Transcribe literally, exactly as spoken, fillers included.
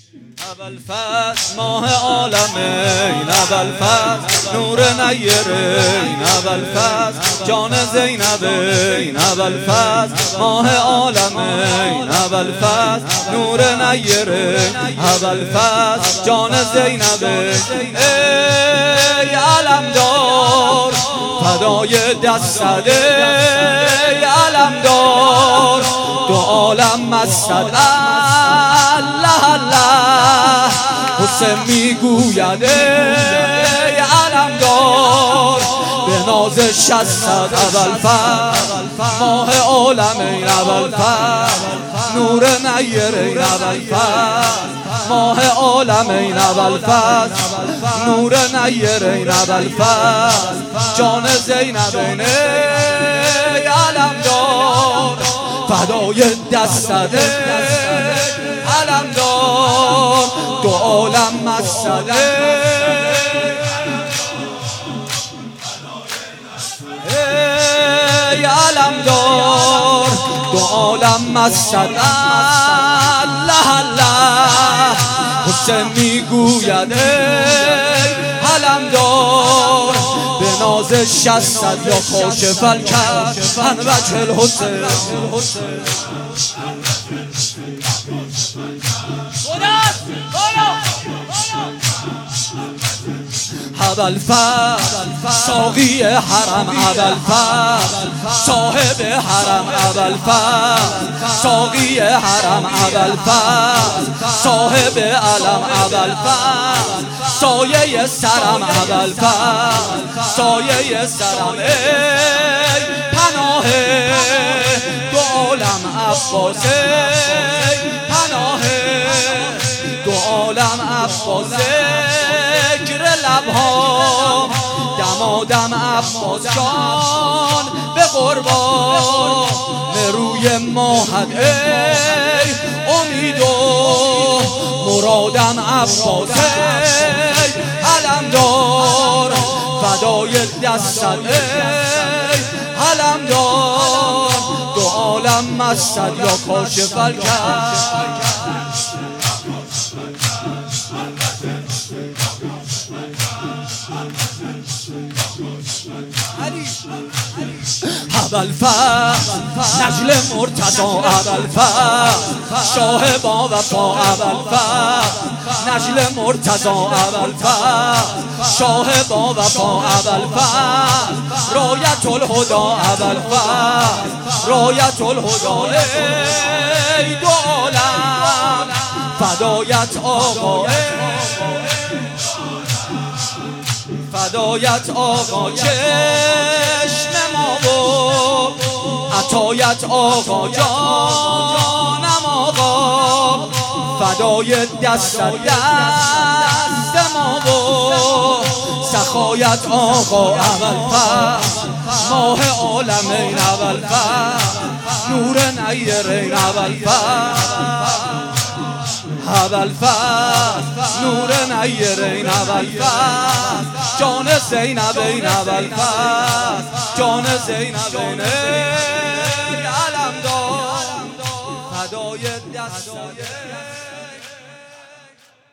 اول فصل ماه عالمین، اول فصل نور نیرین، اول فصل جان زینبین، اول فصل ماه عالمین، اول فصل نور نیرین، اول فصل جان زینبین. ای علمدار فدای دستت، ای علمدار دو عالم مستت. الله الله حسین میگوید ای علمدار به ناز شصت. اول فصل ماه عالمین، اول فصل نور نیرین، اول فصل ماه عالمین، اول فصل نور نیرین، اول فصل جان زینبین. ای علمدار فدای دستت، علمدار دو عالم مستت. ای علمدار دو عالم مستت. الله الله حسین میگوید ای علمدار به ناز شصت یا کاشف الکرب عن وجه الحسین. اول فصل ساقی حرم، اول فصل صاحب حرم، اول فصل ساقی حرم، اول فصل صاحب علم، اول فصل سایه سرم، اول فصل سایه سرم. ای پناه دو عالم عباس، ای پناه دو عالم عباس. ذکر لبها دمادم عباس جان به قربان روی ماهت. ای امید و مرادم عباس، ای علمدار فدای دستت. ای علمدار دو عالم مستت یا کاشف الکرب. اول فصل نجل مرتضی، اول فصل شاه با وفا، اول فصل نجل مرتضی، اول فصل شاه با وفا، اول فصل رایت الهدی، اول فصل رایت الهدی. ای دو عالم فدایت آقا، فدایت آقا چشم ما و عطایت آقا جانم آقا. فدای دست دست ما و سخایت آقا. اول فصل ماه عالمین، اول فصل نور نیرین، اول فصل اول فصل نور نیرین، اول فصل جان زینبین، اول فصل جان زینبین. ای علمدار فدای دستت.